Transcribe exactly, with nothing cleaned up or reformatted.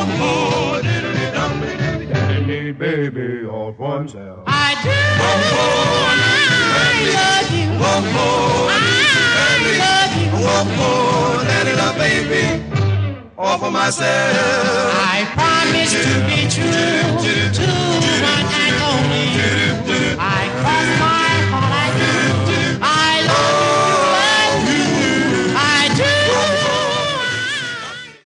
one more, diddly-dum, daddy, baby, all for himself. I do. One more, I love you. one more, I love you. one more, daddy, love, baby, all for myself. I promise to be true to one and only.